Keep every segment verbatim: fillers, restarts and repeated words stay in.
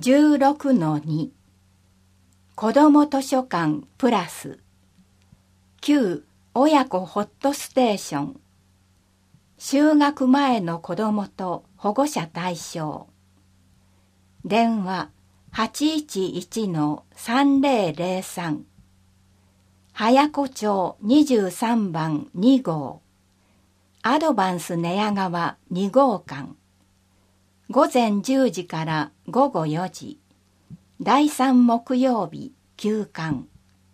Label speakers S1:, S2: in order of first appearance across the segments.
S1: じゅうろくのに 子ども図書館プラスきゅう親子ホットステーション就学前の子どもと保護者対象電話 はちいちいちのさんぜろぜろさん 早子町にじゅうさんばんに号アドバンス寝屋川に号館午前じゅうじから午後よじだいさん木曜日休館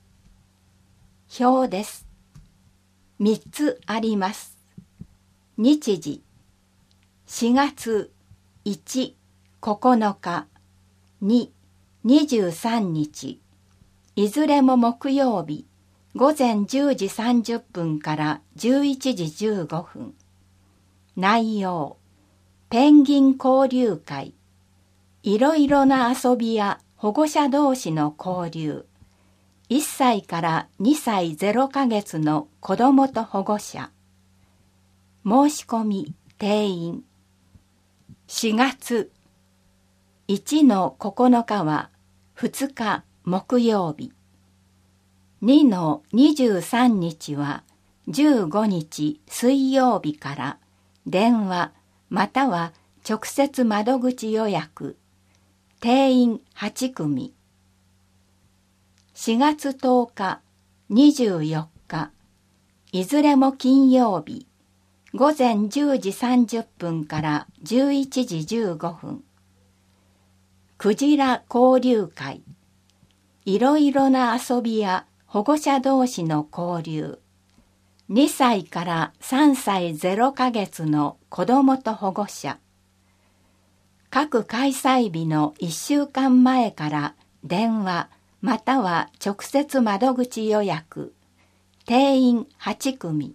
S1: 表です。みっつあります。日時しがついち、ここのか、に、にじゅうさんにちいずれも木曜日午前じゅうじさんじゅっぷんからじゅういちじじゅうごふん内容ペンギン交流会いろいろな遊びや保護者同士の交流いっさいからにさいゼロかげつの子どもと保護者申し込み定員しがついちのここのかはふつか木曜日にのにじゅうさんにちはじゅうごにち水曜日から電話または直接窓口予約定員はちくみしがつとおかにじゅうよっかいずれも金曜日午前じゅうじさんじゅっぷんからじゅういちじじゅうごふんクジラ交流会いろいろな遊びや保護者同士の交流にさいからさんさいゼロかげつの子どもと保護者各開催日のいっしゅうかんまえから電話または直接窓口予約定員はちくみ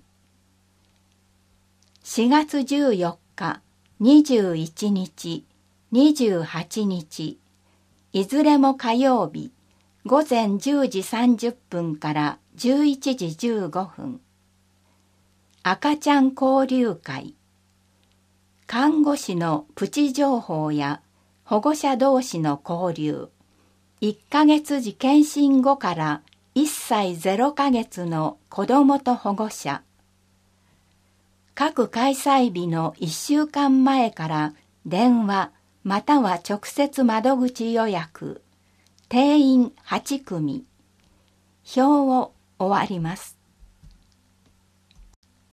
S1: しがつじゅうよっかにじゅういちにちにじゅうはちにちいずれも火曜日午前じゅうじさんじゅっぷんからじゅういちじじゅうごふん赤ちゃん交流会看護師のプチ情報や保護者同士の交流いっかげつ時検診後からいっさいゼロかげつの子どもと保護者各開催日のいっしゅうかんまえから電話または直接窓口予約定員はちくみ表を終わります。